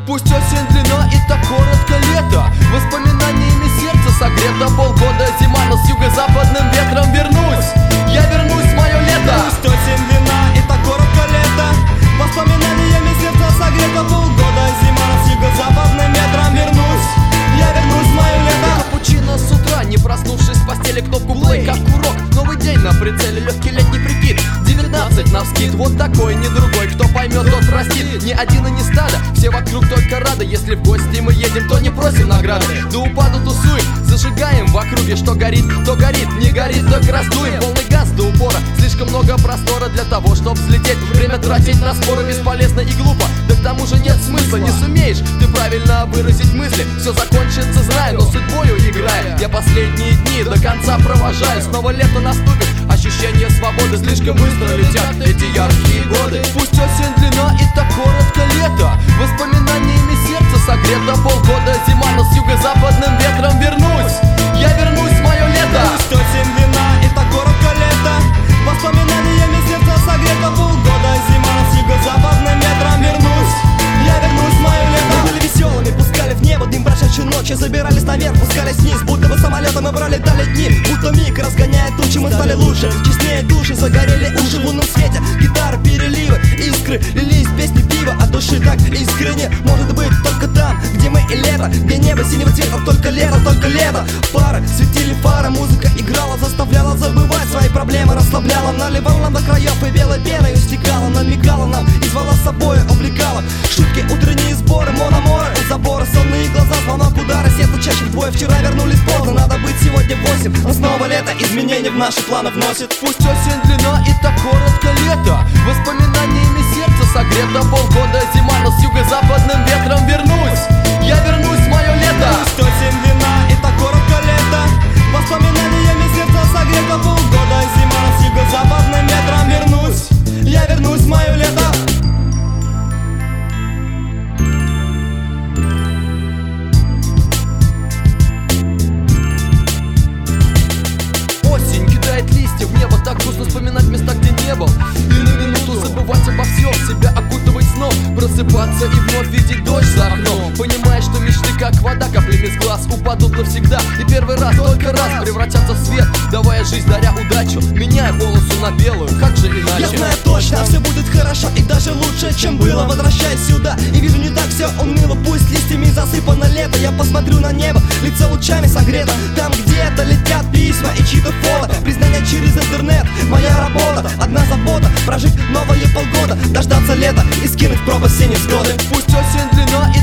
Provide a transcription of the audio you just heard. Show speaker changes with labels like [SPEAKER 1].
[SPEAKER 1] Пусть осень длина и так коротко лето, воспоминаниями сердце согрето. Полгода зима, но с юго-западным ветром вернусь. Я вернусь в мое лето.
[SPEAKER 2] Пусть осень длина и так коротко лето, воспоминаниями сердце согрето. Полгода зима, но с юго-западным ветром вернусь. Я вернусь в мое лето.
[SPEAKER 1] Капучино с утра, не проснувшись в постели, кнопку плей, как урок. Новый день на прицеле, легкий летний прикид. 19 навскид, вот такой, не другой. Кто поймет, тот простит. Ни один и не стадо, все вокруг только рады. Если в гости мы едем, то не просим награды. До упаду тусуем, зажигаем в округе. Что горит, то горит, не горит, так раздуем. Полный газ до упора, слишком много простора для того, чтоб взлететь. Время тратить на споры бесполезно и глупо. Да к тому же нет смысла, не сумеешь ты правильно выразить мысли. Все закончится, знаю, но судьбою играя. Я последние дни до конца провожаю. Снова лето наступит, ощущение свободы. Слишком быстро летят эти яркие годы. Пусть осень длина и так коротко лето, воспоминаниями сердце согрето. Полгода зима, но с юго-западным ветром вернусь. Я вернусь в мое лето.
[SPEAKER 2] Пусть осень длина и так коротко лето, воспоминаниями сердце согрето. Полгода зима, но с юго-западным ветром вернусь. Я вернусь в мое лето. Мы были веселыми, пускали в небо дым прошедшей ночи. Забирались наверх, пускались вниз, будто бы самолетом мы пролетали дни. Будто миг разгоняет тучи, мы стали лучше. Честнее души, загорели уши в лунном свете. Гитары, переливы, искры, лились песни пива. От души так искренне может быть только там, где мы и лето, где небо синего цвета, только лето, только лето. Пары, светили фары, музыка играла, заставляла забывать свои проблемы, расслабляла, наливала нам до краев и белой пеной стекала, намекала нам и звала с собой, увлекала. Шутки, утренние сборы, мономоры у забора, сонные глаза, звонок удара, сердце чаще вдвое. Вчера вернулись поздно, надо быть сегодня 8, но снова лето, изменения в наши планы вносит.
[SPEAKER 1] Пусть осень длина и так коротко лето, воспоминаниями сердце согрето. Полгода зима, но с юго-западным ветром вернусь. Я вернусь в мое лето.
[SPEAKER 2] Пусть осень длина и так коротко лето, воспоминаниями сердце согрето. Полгода зима, но с юго-западным ветром вернусь. Я вернусь в мое лето.
[SPEAKER 1] Осень кидает листья в небо, так грустно вспоминать места, где не был. И на минуту забывать обо всем, себя окутывать сном, просыпаться и вновь видеть дождь за окном. Понимаешь, что мечты как вода, каплями с глаз упадут навсегда. И первый раз, только раз превратятся в свет, давая жизнь, даря удачу, меняя полосу на белую, как же иначе?
[SPEAKER 2] Я знаю точно, все будет хорошо и даже лучше, чем было. Возвращаясь сюда и вижу не так все уныло. Пусть листьями засыпано лето, я посмотрю на небо, лицо лучами согрето. Там где-то летят письма и чьи-то фото, признания через интернет, моя работа. Одна забота, прожить новые полгода, дождаться лета и скинуть в пропасть все невзгоды.
[SPEAKER 1] Пусть осень длина